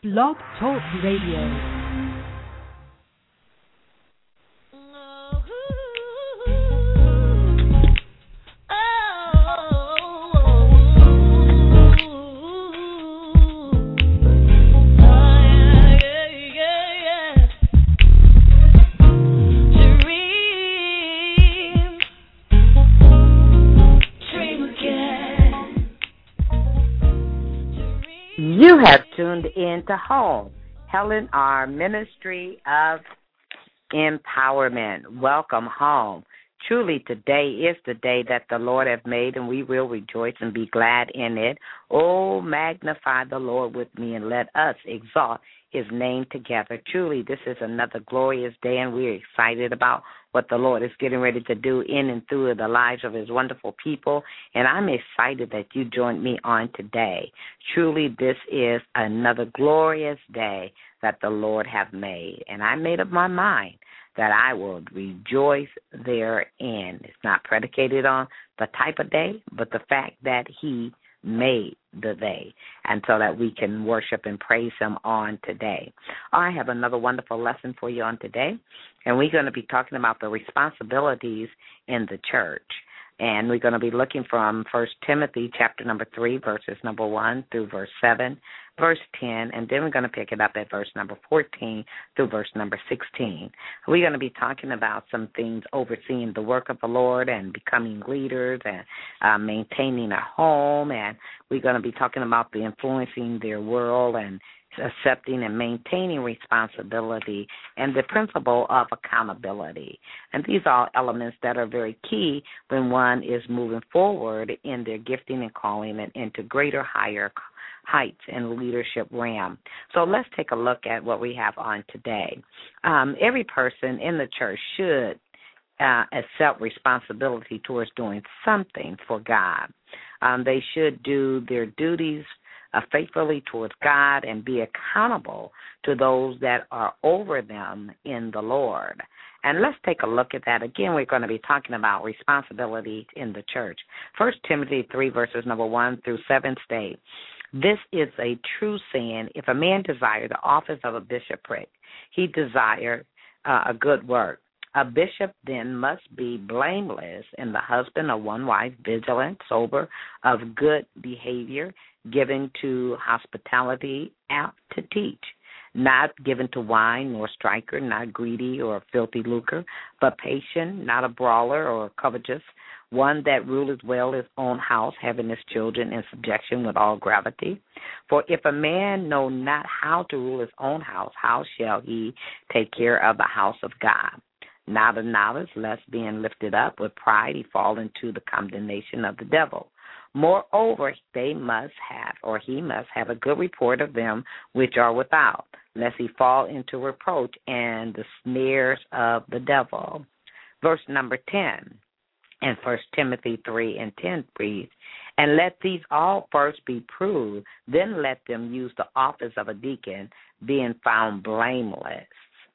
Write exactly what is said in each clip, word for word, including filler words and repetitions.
Blog Talk Radio. You have tuned in to Home, Helen R. Ministry of Empowerment. Welcome home. Truly, today is the day that the Lord hath made, and we will rejoice and be glad in it. Oh, magnify the Lord with me, and let us exalt his name together. Truly, this is another glorious day, and we're excited about what the Lord is getting ready to do in and through the lives of his wonderful people, and I'm excited that you joined me on today. Truly, this is another glorious day that the Lord hath made, and I made up my mind that I will rejoice therein. It's not predicated on the type of day, but the fact that he made the day, and so that we can worship and praise him on today. I have another wonderful lesson for you on today, and we're going to be talking about the responsibilities in the church. And we're going to be looking from First Timothy chapter number three, verses number one through verse seven, verse ten, and then we're going to pick it up at verse number fourteen through verse number sixteen. We're going to be talking about some things overseeing the work of the Lord and becoming leaders and uh, maintaining a home, and we're going to be talking about the influencing their world and accepting and maintaining responsibility and the principle of accountability. And these are all elements that are very key when one is moving forward in their gifting and calling and into greater, higher heights and leadership realm. So let's take a look at what we have on today. Um, every person in the church should uh, accept responsibility towards doing something for God. Um, they should do their duties Uh, faithfully towards God and be accountable to those that are over them in the Lord. And let's take a look at that. Again, we're going to be talking about responsibility in the church. First Timothy three, verses number one through seven state, "This is a true saying, if a man desire the office of a bishopric, he desire uh, a good work. A bishop then must be blameless, and the husband of one wife, vigilant, sober, of good behavior, given to hospitality, apt to teach, not given to wine nor striker, not greedy or filthy lucre, but patient, not a brawler or covetous, one that ruleth well his own house, having his children in subjection with all gravity. For if a man know not how to rule his own house, how shall he take care of the house of God? Not a novice, lest being lifted up with pride he fall into the condemnation of the devil. Moreover, they must have, or he must have, a good report of them which are without, lest he fall into reproach and the snares of the devil." Verse number ten in First Timothy three and ten reads, "And let these all first be proved, then let them use the office of a deacon, being found blameless."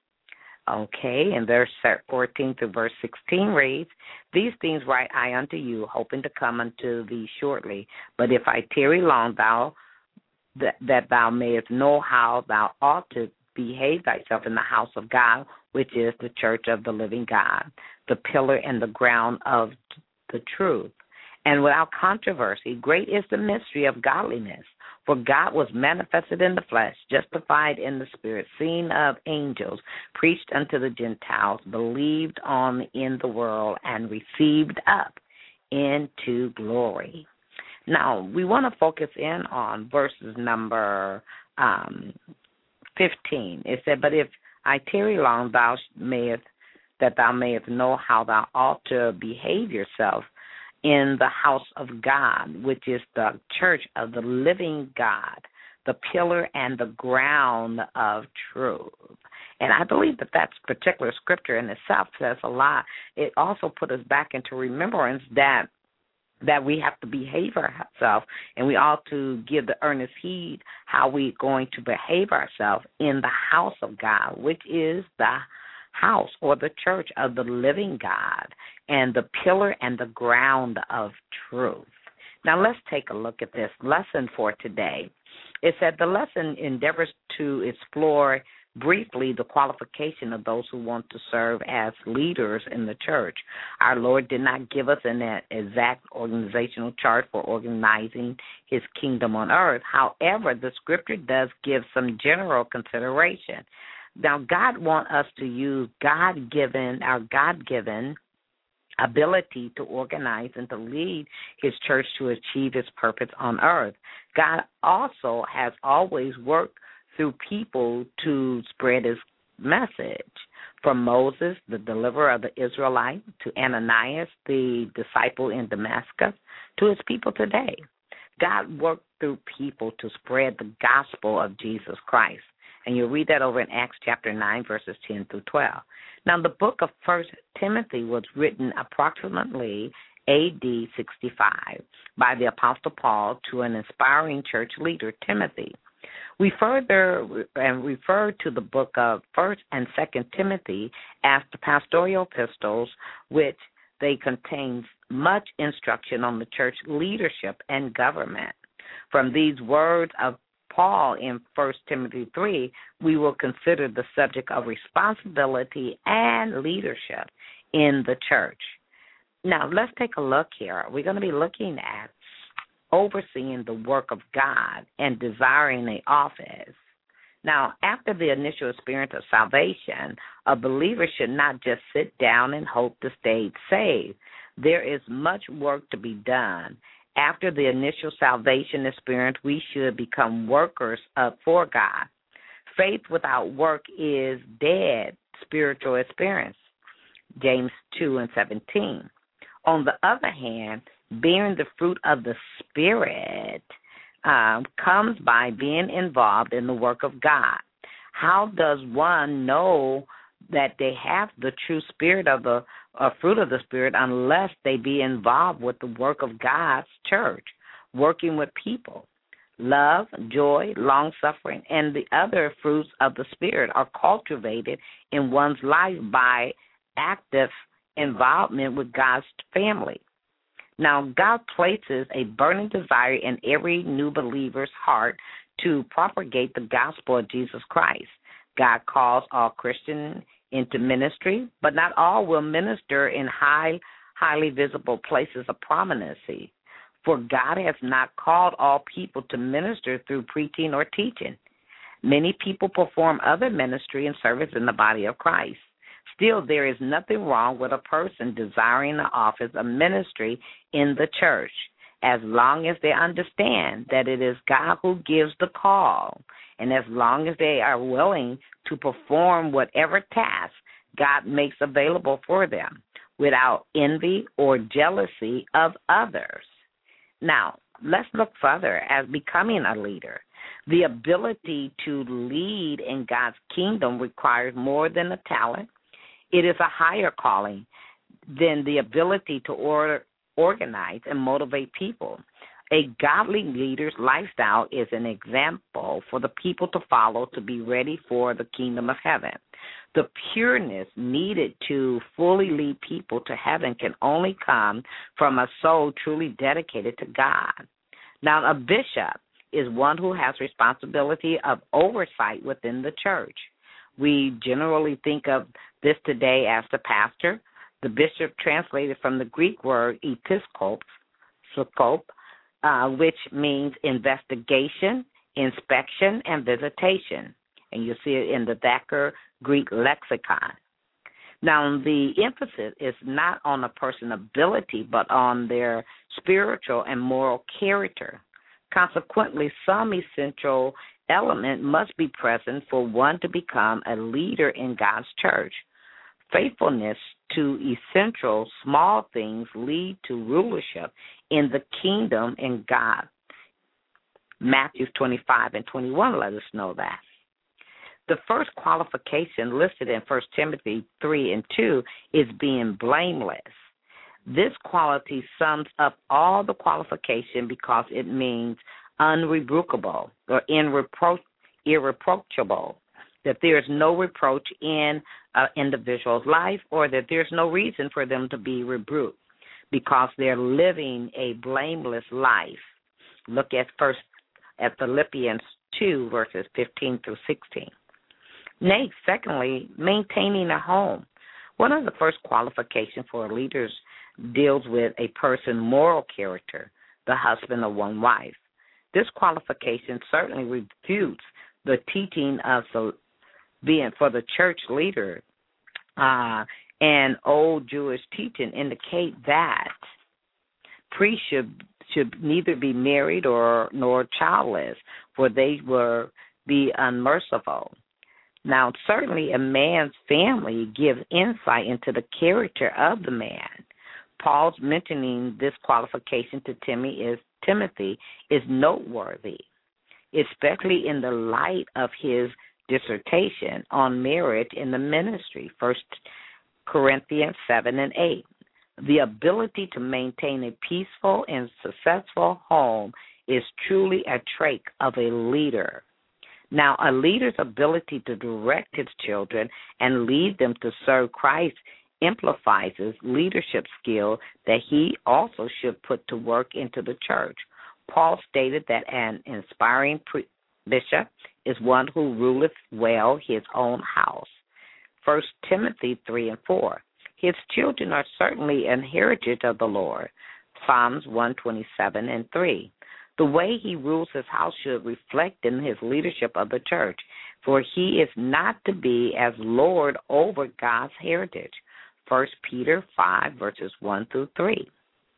Okay, and verse fourteen through verse sixteen reads, "These things write I unto you, hoping to come unto thee shortly. But if I tarry long, thou that, that thou mayest know how thou ought to behave thyself in the house of God, which is the church of the living God, the pillar and the ground of the truth. And without controversy, great is the mystery of godliness. For God was manifested in the flesh, justified in the spirit, seen of angels, preached unto the Gentiles, believed on in the world, and received up into glory." Now, we want to focus in on verses number um, fifteen. It said, "But if I tarry long, thou mayest, that thou mayest know how thou ought to behave yourself in the house of God, which is the church of the living God, the pillar and the ground of truth." And I believe that that particular scripture in itself says a lot. It also put us back into remembrance that that we have to behave ourselves, and we ought to give the earnest heed how we're going to behave ourselves in the house of God, which is the house or the church of the living God and the pillar and the ground of truth. Now let's take a look at this lesson for today. It said the lesson endeavors to explore briefly the qualification of those who want to serve as leaders in the church. Our Lord did not give us an exact organizational chart for organizing his kingdom on earth. However, the scripture does give some general consideration. Now, God wants us to use God-given, our God-given ability to organize and to lead his church to achieve his purpose on earth. God also has always worked through people to spread his message. From Moses, the deliverer of the Israelites, to Ananias, the disciple in Damascus, to his people today. God worked through people to spread the gospel of Jesus Christ. And you'll read that over in Acts chapter nine, verses ten through twelve. Now, the book of First Timothy was written approximately A D sixty-five by the Apostle Paul to an inspiring church leader, Timothy. We further and refer to the book of First and Second Timothy as the pastoral epistles, which they contain much instruction on the church leadership and government. From these words of Paul in First Timothy three, we will consider the subject of responsibility and leadership in the church. Now, let's take a look here. We're going to be looking at overseeing the work of God and desiring the office. Now, after the initial experience of salvation, a believer should not just sit down and hope to stay saved. There is much work to be done. After the initial salvation experience, we should become workers uh, for God. Faith without work is dead spiritual experience, James two and seventeen. On the other hand, bearing the fruit of the Spirit um, comes by being involved in the work of God. How does one know that they have the true spirit of the uh, fruit of the Spirit unless they be involved with the work of God's church, working with people? Love, joy, long-suffering, and the other fruits of the Spirit are cultivated in one's life by active involvement with God's family. Now, God places a burning desire in every new believer's heart to propagate the gospel of Jesus Christ. God calls all Christians into ministry, but not all will minister in high, highly visible places of prominence. For God has not called all people to minister through preaching or teaching. Many people perform other ministry and service in the body of Christ. Still, there is nothing wrong with a person desiring the office of ministry in the church, as long as they understand that it is God who gives the call, and as long as they are willing to perform whatever task God makes available for them, without envy or jealousy of others. Now, let's look further at becoming a leader. The ability to lead in God's kingdom requires more than a talent. It is a higher calling than the ability to order, organize and motivate people. A godly leader's lifestyle is an example for the people to follow to be ready for the kingdom of heaven. The pureness needed to fully lead people to heaven can only come from a soul truly dedicated to God. Now, a bishop is one who has responsibility of oversight within the church. We generally think of this today as the pastor. The bishop translated from the Greek word episkopos, uh, which means investigation, inspection, and visitation. And you see it in the Thacker Greek lexicon. Now, the emphasis is not on a person's ability, but on their spiritual and moral character. Consequently, some essential element must be present for one to become a leader in God's church. Faithfulness to essential small things lead to rulership in the kingdom in God. Matthew twenty-five and twenty-one let us know that. The first qualification listed in First Timothy three and two is being blameless. This quality sums up all the qualification because it means unrebukable or irrepro- irreproachable, that there is no reproach in an individual's life or that there's no reason for them to be rebuked because they're living a blameless life. Look at First at Philippians two, verses fifteen through sixteen. Next, secondly, maintaining a home. One of the first qualifications for leaders deals with a person's moral character, the husband of one wife. This qualification certainly refutes the teaching of the, being for the church leader, uh, and old Jewish teaching indicate that priests should should neither be married or nor childless, for they will be unmerciful. Now, certainly a man's family gives insight into the character of the man. Paul's mentioning this qualification to Timothy is, Timothy is noteworthy, especially in the light of his dissertation on marriage in the ministry, First Corinthians seven and eight. The ability to maintain a peaceful and successful home is truly a trait of a leader. Now, a leader's ability to direct his children and lead them to serve Christ amplifies his leadership skill that he also should put to work into the church. Paul stated that an inspiring pre- bishop is one who ruleth well his own house. First Timothy three and four. His children are certainly an heritage of the Lord. Psalms one twenty-seven and three. The way he rules his house should reflect in his leadership of the church, for he is not to be as Lord over God's heritage. First Peter five, verses one through three.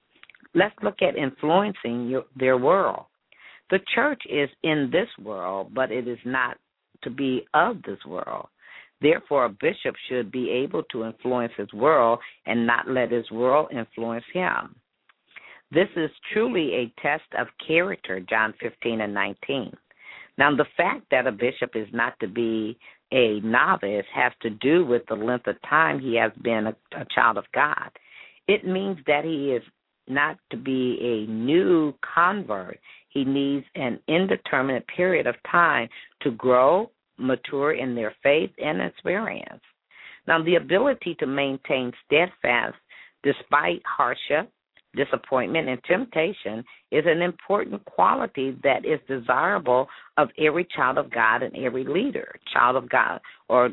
Let's look at influencing your, their world. The church is in this world, but it is not to be of this world. Therefore, a bishop should be able to influence his world and not let his world influence him. This is truly a test of character, John fifteen and nineteen. Now, the fact that a bishop is not to be a novice has to do with the length of time he has been a, a child of God. It means that he is not to be a new convert. He needs an indeterminate period of time to grow, mature in their faith and experience. Now, the ability to maintain steadfast despite hardship, disappointment, and temptation is an important quality that is desirable of every child of God and every leader, child of God or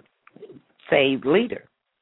saved leader.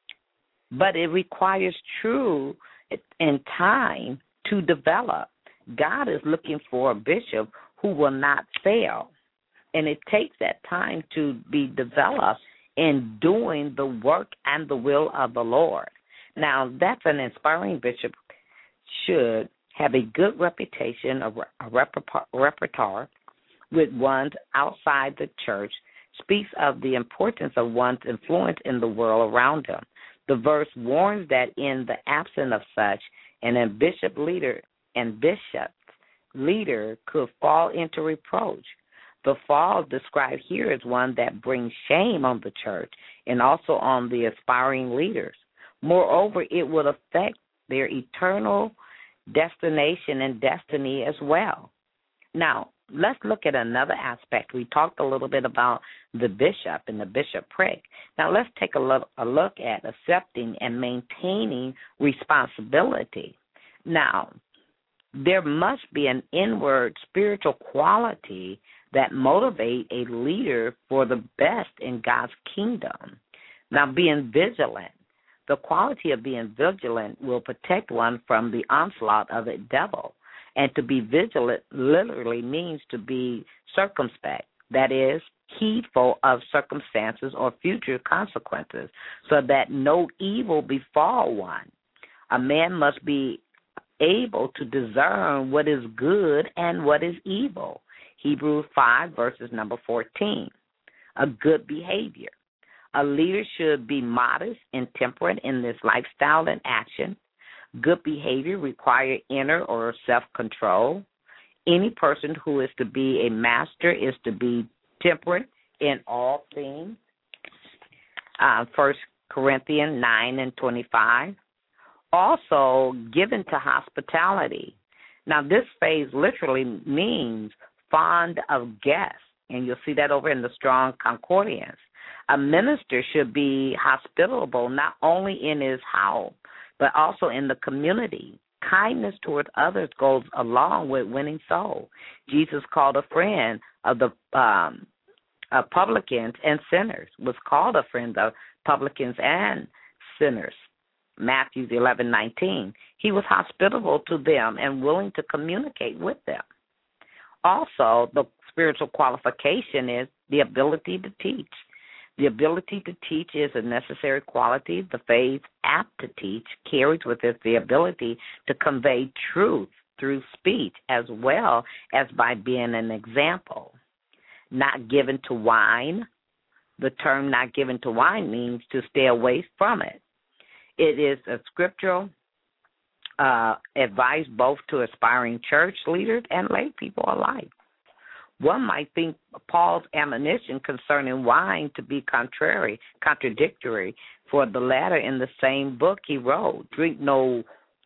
But it requires true and time to develop. God is looking for a bishop who will not fail. And it takes that time to be developed in doing the work and the will of the Lord. Now, that's an inspiring bishop should have a good reputation, a, a repertoire, repertoire with ones outside the church, speaks of the importance of one's influence in the world around him. The verse warns that in the absence of such, an ambitious leader and bishop leader could fall into reproach. The fall described here is one that brings shame on the church and also on the aspiring leaders. Moreover, it would affect their eternal destination and destiny as well. Now, let's look at another aspect. We talked a little bit about the bishop and the bishopric. Now, let's take a look, a look at accepting and maintaining responsibility. Now, there must be an inward spiritual quality that motivate a leader for the best in God's kingdom. Now, being vigilant. The quality of being vigilant will protect one from the onslaught of the devil. And to be vigilant literally means to be circumspect, that is, heedful of circumstances or future consequences, so that no evil befall one. A man must be able to discern what is good and what is evil. Hebrews five, verses number fourteen. A good behavior. A leader should be modest and temperate in this lifestyle and action. Good behavior requires inner or self-control. Any person who is to be a master is to be temperate in all things. Uh, First Corinthians nine and twenty-five. Also, given to hospitality. Now, this phrase literally means fond of guests, and you'll see that over in the Strong Concordance. A minister should be hospitable not only in his house, but also in the community, kindness toward others goes along with winning souls. Jesus called a friend of the um, uh, publicans and sinners, was called a friend of publicans and sinners. Matthew eleven nineteen. He was hospitable to them and willing to communicate with them. Also, the spiritual qualification is the ability to teach. The ability to teach is a necessary quality. The phrase apt to teach carries with it the ability to convey truth through speech as well as by being an example. Not given to wine. The term not given to wine means to stay away from it. It is a scriptural uh, advice both to aspiring church leaders and lay people alike. One might think Paul's admonition concerning wine to be contrary, contradictory, for the latter in the same book he wrote, drink no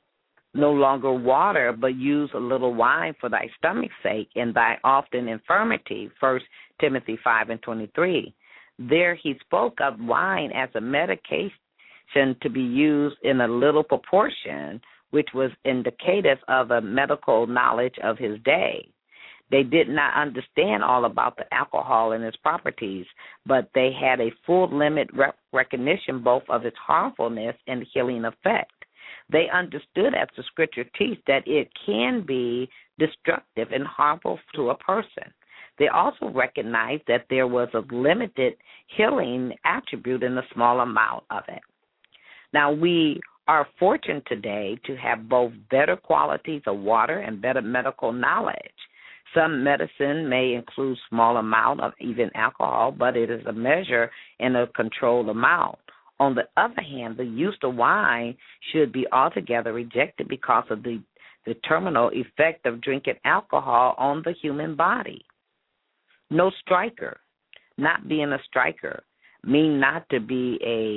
no longer water, but use a little wine for thy stomach's sake and thy often infirmity, First Timothy five and twenty-three. There he spoke of wine as a medication to be used in a little proportion, which was indicative of a medical knowledge of his day. They did not understand all about the alcohol and its properties, but they had a full limit rec- recognition both of its harmfulness and healing effect. They understood, as the scripture teaches, that it can be destructive and harmful to a person. They also recognized that there was a limited healing attribute in a small amount of it. Now, we are fortunate today to have both better qualities of water and better medical knowledge. Some medicine may include small amount of even alcohol, but it is a measure in a controlled amount. On the other hand, the use of wine should be altogether rejected because of the, the terminal effect of drinking alcohol on the human body. No striker, not being a striker, mean not to be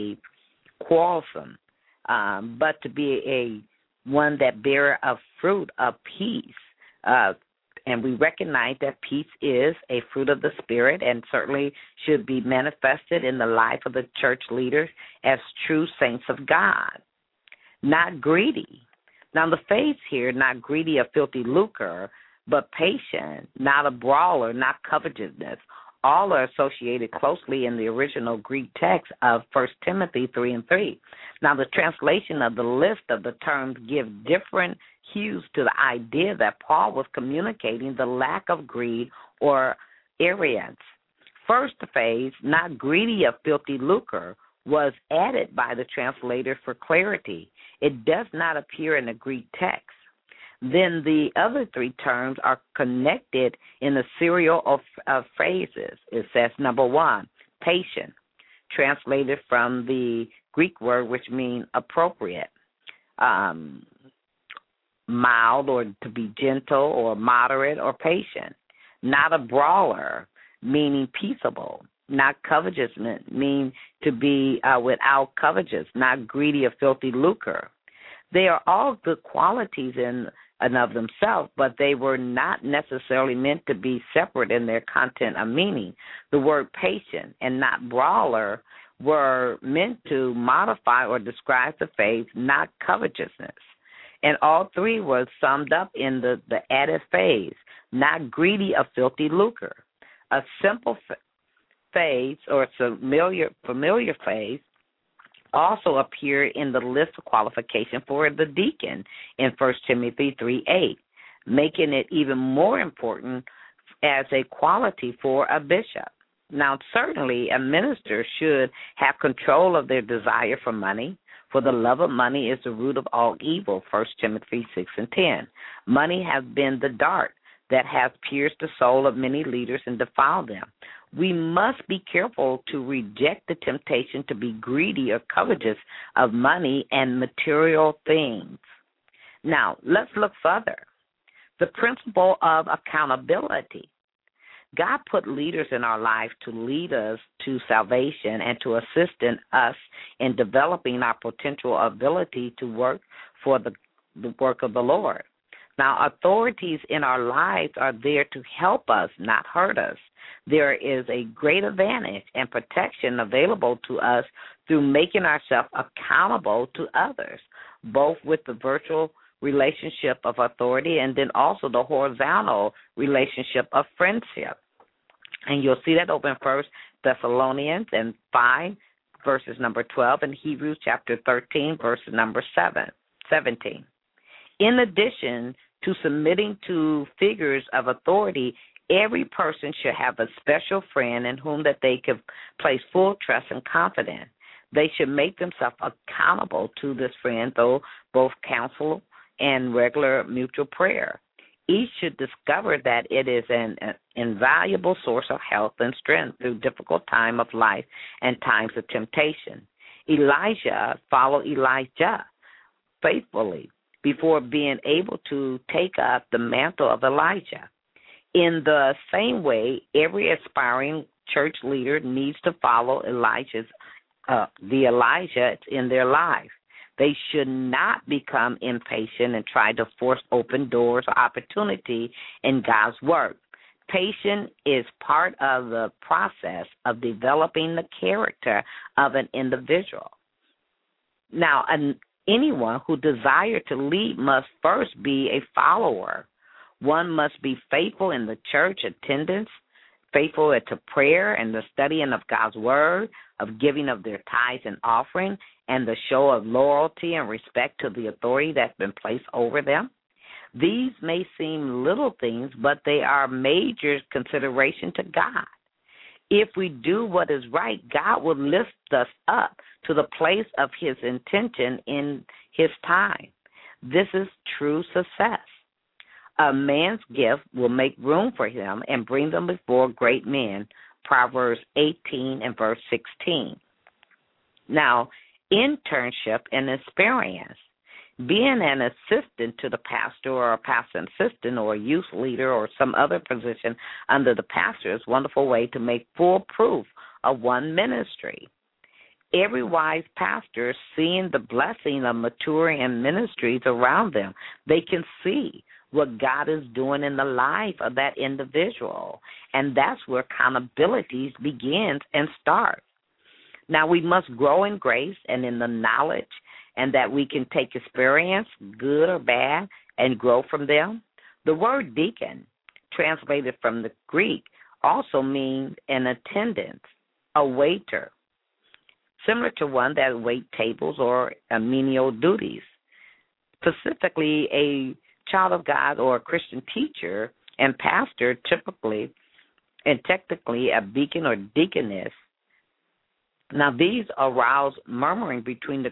a quarrelsome, um, but to be a one that bearer of fruit of peace. Uh, and we recognize that peace is a fruit of the Spirit and certainly should be manifested in the life of the church leaders as true saints of God. Not greedy. Now the phrase here, not greedy of filthy lucre, but patient, not a brawler, not covetousness. All are associated closely in the original Greek text of First Timothy three and three. Now, the translation of the list of the terms give different hues to the idea that Paul was communicating the lack of greed or arrogance. First phase, not greedy of filthy lucre, was added by the translator for clarity. It does not appear in the Greek text. Then the other three terms are connected in a serial of, of phrases. It says, number one, patient, translated from the Greek word which means appropriate, um, mild or to be gentle or moderate or patient. Not a brawler, meaning peaceable. Not covetous, mean to be uh, without covetous. Not greedy of filthy lucre. They are all good qualities in and of themselves, but they were not necessarily meant to be separate in their content or meaning. The word patient and not brawler were meant to modify or describe the faith, not covetousness. And all three were summed up in the, the added phase, not greedy of filthy lucre. A simple phase or familiar, familiar phase also appeared in the list of qualification for the deacon in First Timothy three eight, making it even more important as a quality for a bishop. Now, certainly a minister should have control of their desire for money, for the love of money is the root of all evil, First Timothy six and ten. Money has been the dart that has pierced the soul of many leaders and defiled them. We must be careful to reject the temptation to be greedy or covetous of money and material things. Now, let's look further. The principle of accountability. God put leaders in our life to lead us to salvation and to assist in us in developing our potential ability to work for the, the work of the Lord. Now, authorities in our lives are there to help us, not hurt us. There is a great advantage and protection available to us through making ourselves accountable to others, both with the virtual relationship of authority, and then also the horizontal relationship of friendship. And you'll see that over in First Thessalonians and five, verses number twelve, and Hebrews chapter thirteen, verse number seven, seventeen. In addition to submitting to figures of authority, every person should have a special friend in whom that they can place full trust and confidence. They should make themselves accountable to this friend, though both counsel and regular mutual prayer. Each should discover that it is an, an invaluable source of health and strength through difficult time of life and times of temptation. Elijah followed Elijah faithfully before being able to take up the mantle of Elijah. In the same way, every aspiring church leader needs to follow Elijah's, uh, the Elijah in their life. They should not become impatient and try to force open doors or opportunity in God's work. Patience is part of the process of developing the character of an individual. Now, an, anyone who desires to lead must first be a follower. One must be faithful in the church attendance, faithful to prayer and the studying of God's word, of giving of their tithes and offering, and the show of loyalty and respect to the authority that's been placed over them. These may seem little things, but they are major consideration to God. If we do what is right, God will lift us up to the place of his intention in his time. This is true success. A man's gift will make room for him and bring them before great men, Proverbs eighteen and verse sixteen. Now, internship and experience. Being an assistant to the pastor or a pastor assistant or a youth leader or some other position under the pastor is a wonderful way to make full proof of one ministry. Every wise pastor, seeing the blessing of maturing in ministries around them, they can see what God is doing in the life of that individual. And that's where accountability begins and starts. Now, we must grow in grace and in the knowledge, and that we can take experience, good or bad, and grow from them. The word deacon, translated from the Greek, also means an attendant, a waiter, similar to one that wait tables or menial duties. Specifically, a child of God or a Christian teacher and pastor, typically and technically a deacon or deaconess. Now, these arouse murmuring between the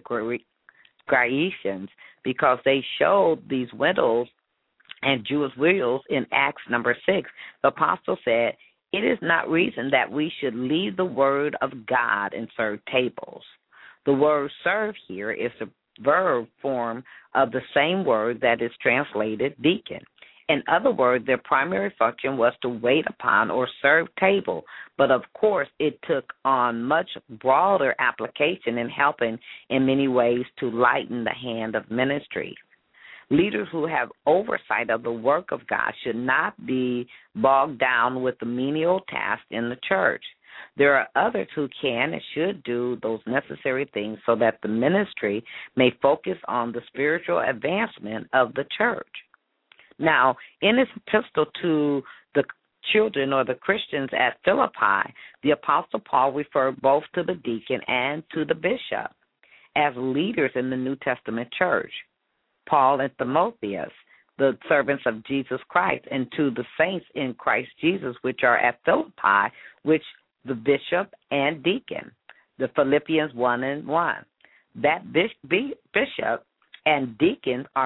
Grecians because they showed these widows and Jewish widows in Acts number six. The apostle said, "It is not reason that we should leave the word of God and serve tables." The word serve here is the verb form of the same word that is translated deacon. In other words, their primary function was to wait upon or serve table, but of course it took on much broader application in helping in many ways to lighten the hand of ministry. Leaders who have oversight of the work of God should not be bogged down with the menial tasks in the church. There are others who can and should do those necessary things so that the ministry may focus on the spiritual advancement of the church. Now, in his epistle to the children or the Christians at Philippi, the Apostle Paul referred both to the deacon and to the bishop as leaders in the New Testament church. Paul and Timotheus, the servants of Jesus Christ, and to the saints in Christ Jesus, which are at Philippi, which the bishop and deacon, the Philippians one and one. That bishop and deacon are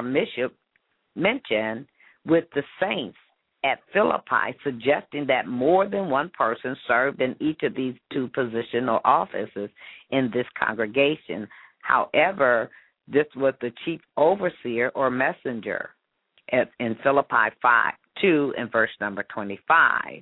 mentioned with the saints at Philippi, suggesting that more than one person served in each of these two positions or offices in this congregation. However, this was the chief overseer or messenger at, in Philippi five, two and verse number twenty-five.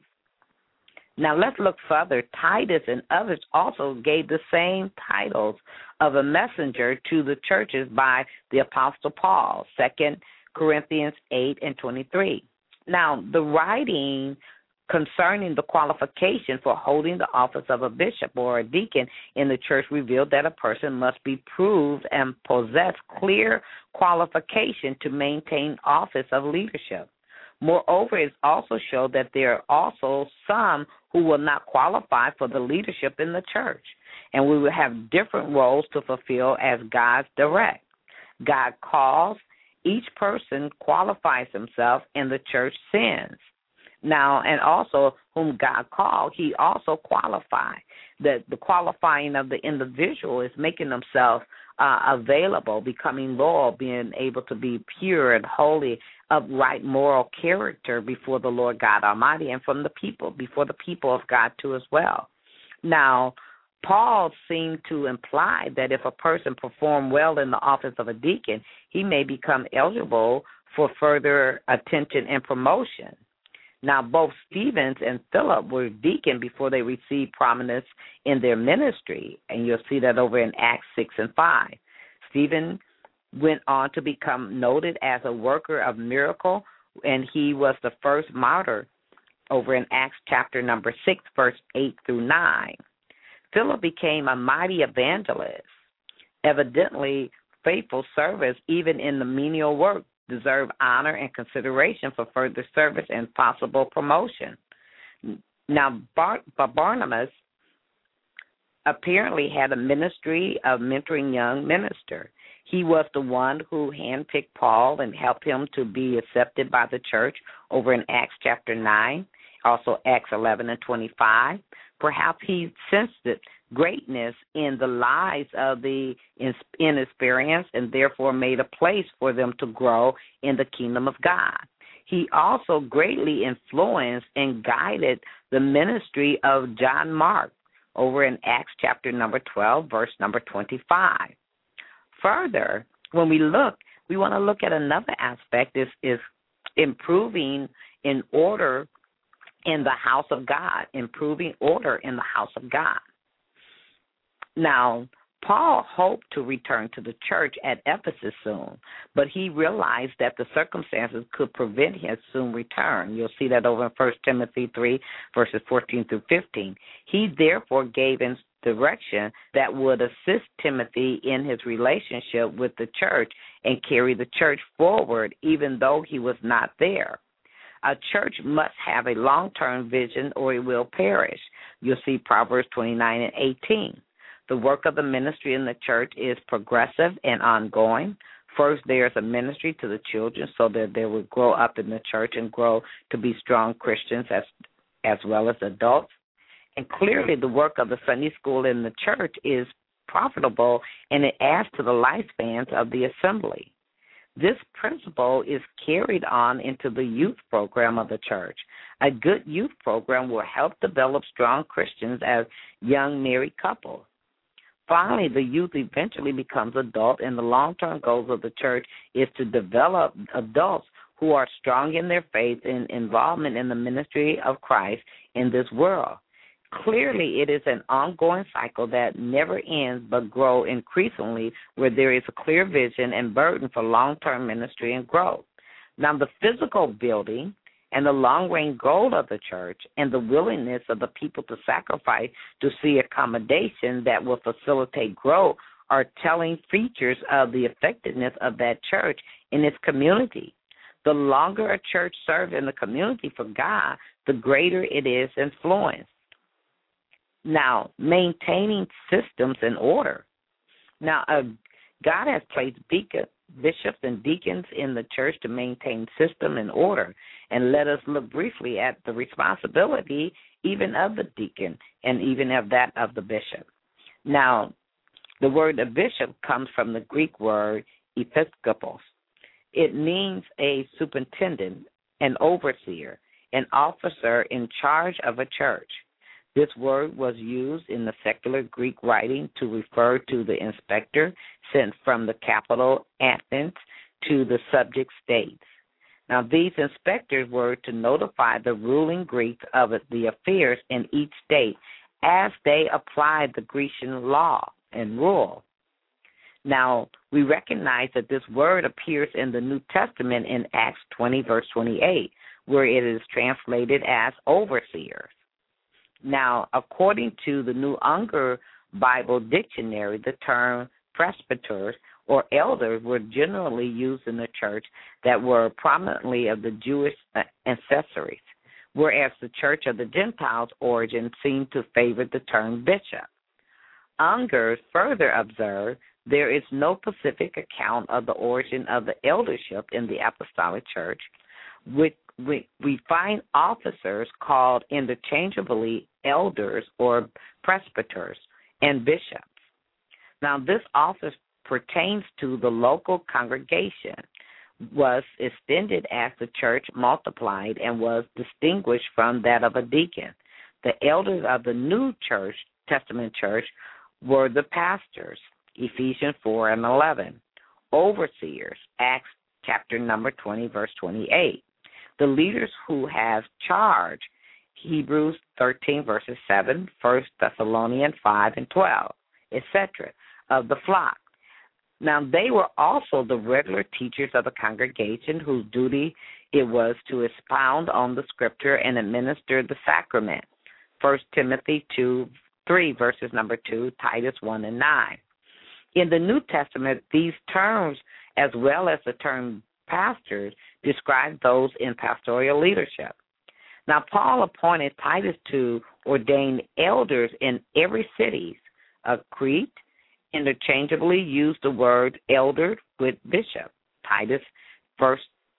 Now let's look further. Titus and others also gave the same titles of a messenger to the churches by the Apostle Paul, Second Corinthians eight and twenty-three. Now, the writing concerning the qualification for holding the office of a bishop or a deacon in the church revealed that a person must be proved and possess clear qualification to maintain office of leadership. Moreover, it also showed that there are also some who will not qualify for the leadership in the church, and we will have different roles to fulfill as God directs. God calls, each person qualifies himself, and the church sends. Now, and also whom God called, he also qualified. The, the qualifying of the individual is making themselves uh, available, becoming loyal, being able to be pure and holy, upright, moral character before the Lord God Almighty and from the people, before the people of God too as well. Now, Paul seemed to imply that if a person performed well in the office of a deacon, he may become eligible for further attention and promotion. Now, both Stephen and Philip were deacon before they received prominence in their ministry, and you'll see that over in Acts six and five. Stephen went on to become noted as a worker of miracle, and he was the first martyr over in Acts chapter number six, verse eight through nine. Philip became a mighty evangelist. Evidently, faithful service, even in the menial work, deserve honor and consideration for further service and possible promotion. Now, Bar- Barnabas apparently had a ministry of mentoring young ministers. He was the one who handpicked Paul and helped him to be accepted by the church over in Acts chapter nine, also Acts eleven and twenty-five. Perhaps he sensed it greatness in the lives of the inexperienced and therefore made a place for them to grow in the kingdom of God. He also greatly influenced and guided the ministry of John Mark over in Acts chapter number twelve, verse number twenty-five. Further, when we look, we want to look at another aspect is, is improving in order in the house of God, improving order in the house of God. Now, Paul hoped to return to the church at Ephesus soon, but he realized that the circumstances could prevent his soon return. You'll see that over in First Timothy three, verses fourteen through fifteen. He therefore gave him direction that would assist Timothy in his relationship with the church and carry the church forward even though he was not there. A church must have a long-term vision or it will perish. You'll see Proverbs twenty-nine and eighteen. The work of the ministry in the church is progressive and ongoing. First, there's a ministry to the children so that they will grow up in the church and grow to be strong Christians as as well as adults. And clearly the work of the Sunday school in the church is profitable, and it adds to the lifespans of the assembly. This principle is carried on into the youth program of the church. A good youth program will help develop strong Christians as young married couples. Finally, the youth eventually becomes adult, and the long-term goals of the church is to develop adults who are strong in their faith and involvement in the ministry of Christ in this world. Clearly, it is an ongoing cycle that never ends but grows increasingly, where there is a clear vision and burden for long-term ministry and growth. Now, the physical building and the long-range goal of the church and the willingness of the people to sacrifice to see accommodation that will facilitate growth are telling features of the effectiveness of that church in its community. The longer a church serves in the community for God, the greater it is influence. Now, maintaining systems in order. Now, uh, God has placed deacon, bishops and deacons in the church to maintain system and order. And let us look briefly at the responsibility even of the deacon and even of that of the bishop. Now, the word a bishop comes from the Greek word episkopos. It means a superintendent, an overseer, an officer in charge of a church. This word was used in the secular Greek writing to refer to the inspector sent from the capital Athens to the subject states. Now, these inspectors were to notify the ruling Greeks of the affairs in each state as they applied the Grecian law and rule. Now, we recognize that this word appears in the New Testament in Acts twenty, verse twenty-eight, where it is translated as overseers. Now, according to the New Unger Bible Dictionary, the term presbyters or elders were generally used in the church that were prominently of the Jewish ancestries, whereas the church of the Gentiles' origin seemed to favor the term bishop. Unger further observed there is no specific account of the origin of the eldership in the apostolic church. We, we, we find officers called interchangeably elders or presbyters and bishops. Now, this office pertains to the local congregation, was extended as the church multiplied, and was distinguished from that of a deacon. The elders of the New Church, Testament church, were the pastors, Ephesians four and eleven, overseers, Acts chapter number twenty, verse twenty-eight, the leaders who have charge, Hebrews thirteen, verses seven, First Thessalonians five and twelve, et cetera, of the flock. Now, they were also the regular teachers of the congregation whose duty it was to expound on the scripture and administer the sacrament, First Timothy two, three, verses number two, Titus one and nine. In the New Testament, these terms, as well as the term pastors, describe those in pastoral leadership. Now, Paul appointed Titus to ordain elders in every city of Crete, interchangeably used the word elder with bishop. Titus, verse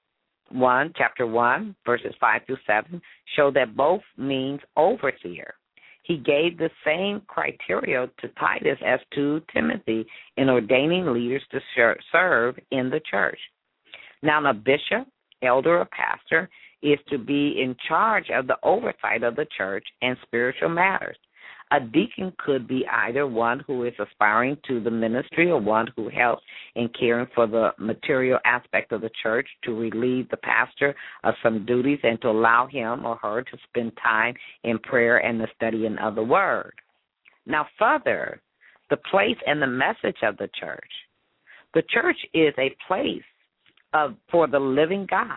one, chapter one, verses five through seven, show that both means overseer. He gave the same criteria to Titus as to Timothy in ordaining leaders to serve in the church. Now, a bishop, elder, or pastor is to be in charge of the oversight of the church and spiritual matters. A deacon could be either one who is aspiring to the ministry or one who helps in caring for the material aspect of the church to relieve the pastor of some duties and to allow him or her to spend time in prayer and the studying of the word. Now, further, the place and the message of the church. The church is a place of, for the living God.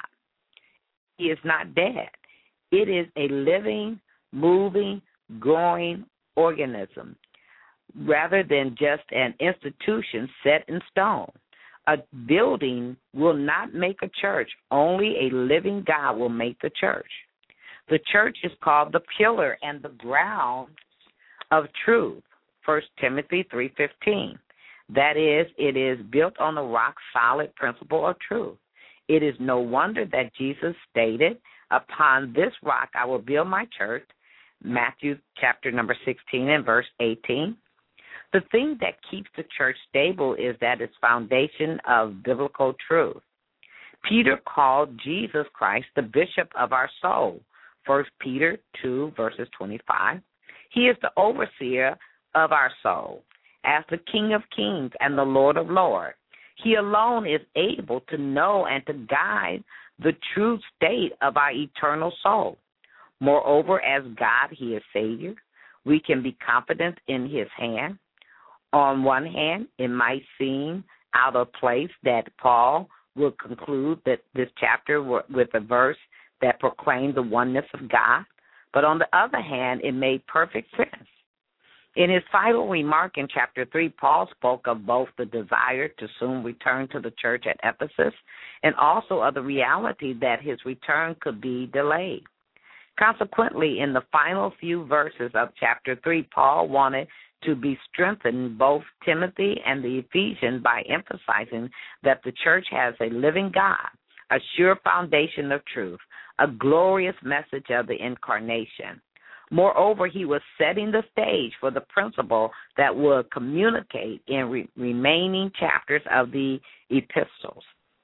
He is not dead. It is a living, moving, growing organism rather than just an institution set in stone. A building will not make a church. Only a living God will make the church. The church is called the pillar and the ground of truth, First Timothy three fifteen. That is, it is built on the rock-solid principle of truth. It is no wonder that Jesus stated, upon this rock I will build my church, Matthew chapter number sixteen and verse eighteen. The thing that keeps the church stable is that its foundation of biblical truth. Peter called Jesus Christ the bishop of our soul, First Peter two, verses twenty-five. He is the overseer of our soul, as the King of kings and the Lord of lords. He alone is able to know and to guide the true state of our eternal soul. Moreover, as God, he is Savior. We can be confident in his hand. On one hand, it might seem out of place that Paul will conclude that this chapter with a verse that proclaimed the oneness of God. But on the other hand, it made perfect sense. In his final remark in chapter three, Paul spoke of both the desire to soon return to the church at Ephesus and also of the reality that his return could be delayed. Consequently, in the final few verses of chapter three, Paul wanted to be strengthened both Timothy and the Ephesians by emphasizing that the church has a living God, a sure foundation of truth, a glorious message of the incarnation. Moreover, he was setting the stage for the principle that would communicate in re- remaining chapters of the epistles.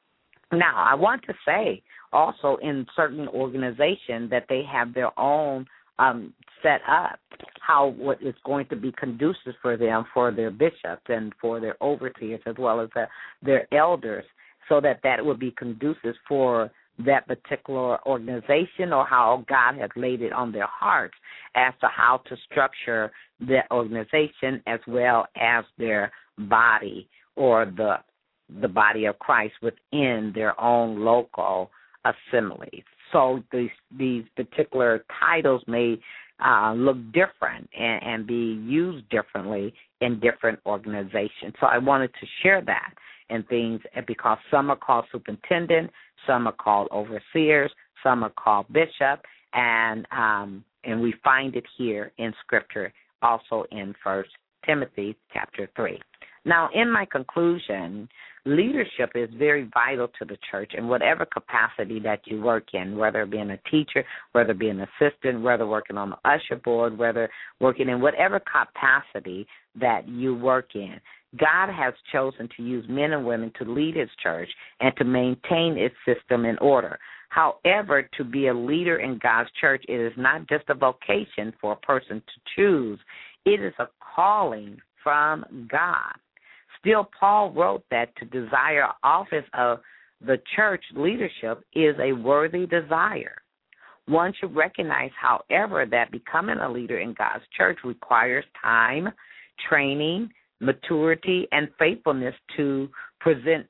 Now, I want to say also in certain organizations that they have their own um, set up, how what is going to be conducive for them, for their bishops and for their overseers as well as the, their elders, so that that would be conducive for that particular organization or how God has laid it on their hearts as to how to structure the organization as well as their body or the the body of Christ within their own local assemblies. So these, these particular titles may uh, look different and, and be used differently in different organizations. So I wanted to share that and things because some are called superintendent, some are called overseers, some are called bishop, and um, and we find it here in Scripture, also in First Timothy chapter three. Now, in my conclusion, leadership is very vital to the church in whatever capacity that you work in, whether being a teacher, whether being an assistant, whether working on the usher board, whether working in whatever capacity that you work in. God has chosen to use men and women to lead his church and to maintain its system in order. However, to be a leader in God's church, it is not just a vocation for a person to choose. It is a calling from God. Still, Paul wrote that to desire office of the church leadership is a worthy desire. One should recognize, however, that becoming a leader in God's church requires time, training, maturity, and faithfulness to present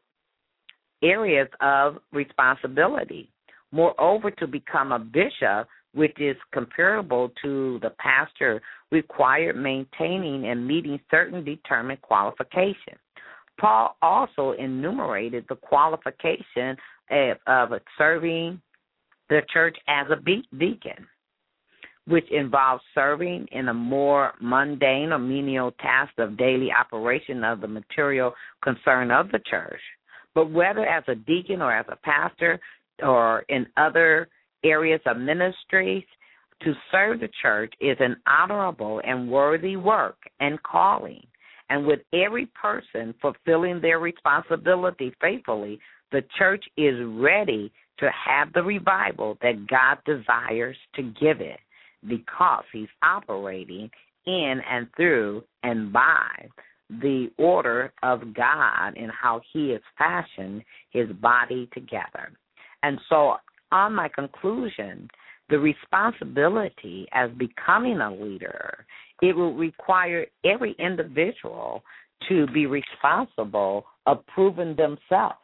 areas of responsibility. Moreover, to become a bishop, which is comparable to the pastor, required maintaining and meeting certain determined qualifications. Paul also enumerated the qualification of, of serving the church as a deacon, which involves serving in a more mundane or menial task of daily operation of the material concern of the church. But whether as a deacon or as a pastor or in other areas of ministries, to serve the church is an honorable and worthy work and calling. And with every person fulfilling their responsibility faithfully, the church is ready to have the revival that God desires to give it, because he's operating in and through and by the order of God and how he has fashioned his body together. And so on my conclusion, the responsibility as becoming a leader, it will require every individual to be responsible of proving themselves,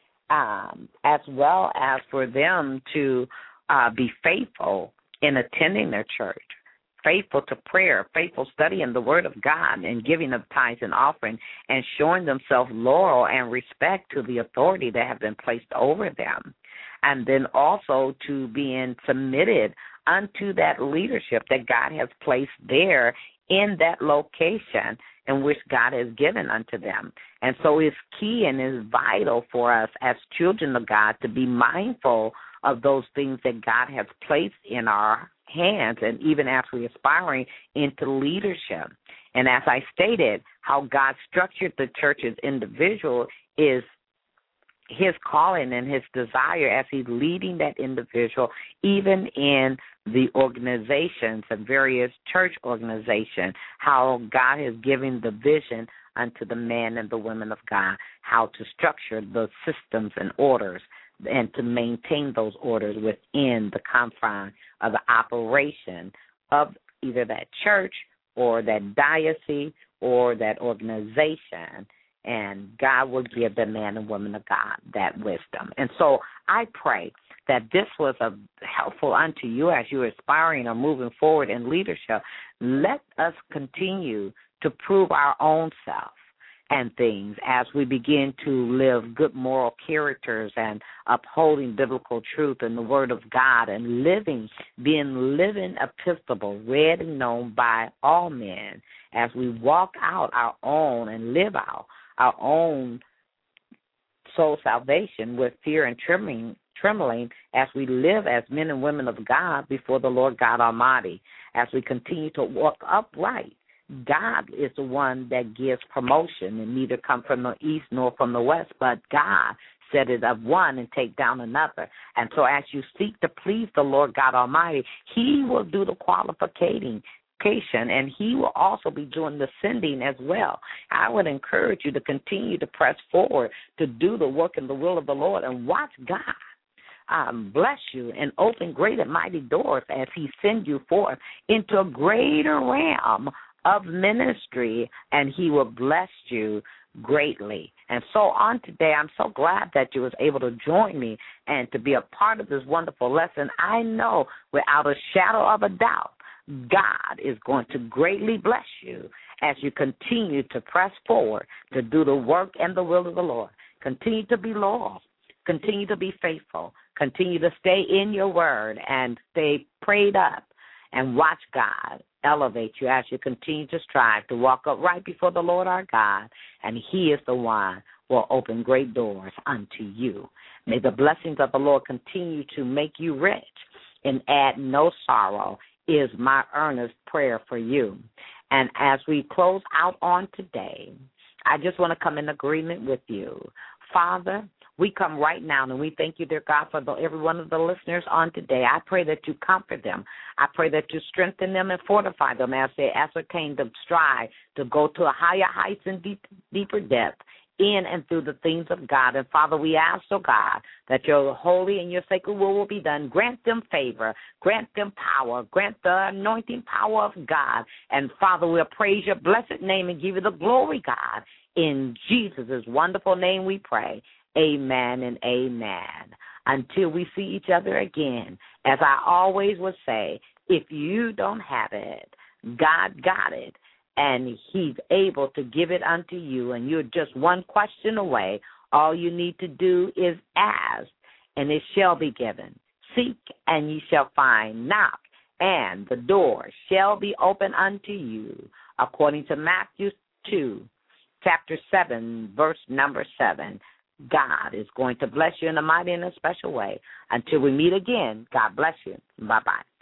um, as well as for them to uh, be faithful in attending their church, faithful to prayer, faithful studying the Word of God and giving of tithes and offering, and showing themselves loyal and respect to the authority that have been placed over them. And then also to being submitted unto that leadership that God has placed there in that location in which God has given unto them. And so it's key and is vital for us as children of God to be mindful of those things that God has placed in our hands, and even as we're aspiring into leadership. And as I stated, how God structured the church as individual is his calling and his desire as he's leading that individual, even in the organizations and various church organizations, how God has given the vision unto the men and the women of God, how to structure the systems and orders and to maintain those orders within the confines of the operation of either that church or that diocese or that organization. And God will give the man and woman of God that wisdom. And so I pray that this was a helpful unto you as you're aspiring or moving forward in leadership. Let us continue to prove our own self and things as we begin to live good moral characters and upholding biblical truth and the Word of God and living, being living episcopal, read and known by all men as we walk out our own and live out our own soul salvation with fear and trembling, trembling as we live as men and women of God before the Lord God Almighty, as we continue to walk upright. God is the one that gives promotion, and neither come from the east nor from the west, but God set it of one and take down another. And so as you seek to please the Lord God Almighty, he will do the qualifying, and he will also be doing the sending as well. I would encourage you to continue to press forward to do the work and the will of the Lord and watch God um, bless you and open great and mighty doors as he sends you forth into a greater realm of ministry, and he will bless you greatly. And so on today, I'm so glad that you was able to join me and to be a part of this wonderful lesson. I know without a shadow of a doubt, God is going to greatly bless you as you continue to press forward to do the work and the will of the Lord. Continue to be loyal. Continue to be faithful. Continue to stay in your word and stay prayed up and watch God elevate you as you continue to strive to walk upright before the Lord our God, and he is the one who will open great doors unto you. May the blessings of the Lord continue to make you rich and add no sorrow is my earnest prayer for you. And as we close out on today, I just want to come in agreement with you. Father, we come right now, and we thank you, dear God, for the, every one of the listeners on today. I pray that you comfort them. I pray that you strengthen them and fortify them as they ascertain to strive to go to a higher heights and deep, deeper depth in and through the things of God. And, Father, we ask, oh God, that your holy and your sacred will will be done. Grant them favor. Grant them power. Grant the anointing power of God. And, Father, we'll praise your blessed name and give you the glory, God. In Jesus' wonderful name we pray. Amen and amen. Until we see each other again, as I always would say, if you don't have it, God got it, and he's able to give it unto you, and you're just one question away. All you need to do is ask, and it shall be given. Seek, and ye shall find. Knock, and the door shall be open unto you, according to Matthew two, chapter seven, verse number seven. God is going to bless you in a mighty and a special way. Until we meet again, God bless you. Bye-bye.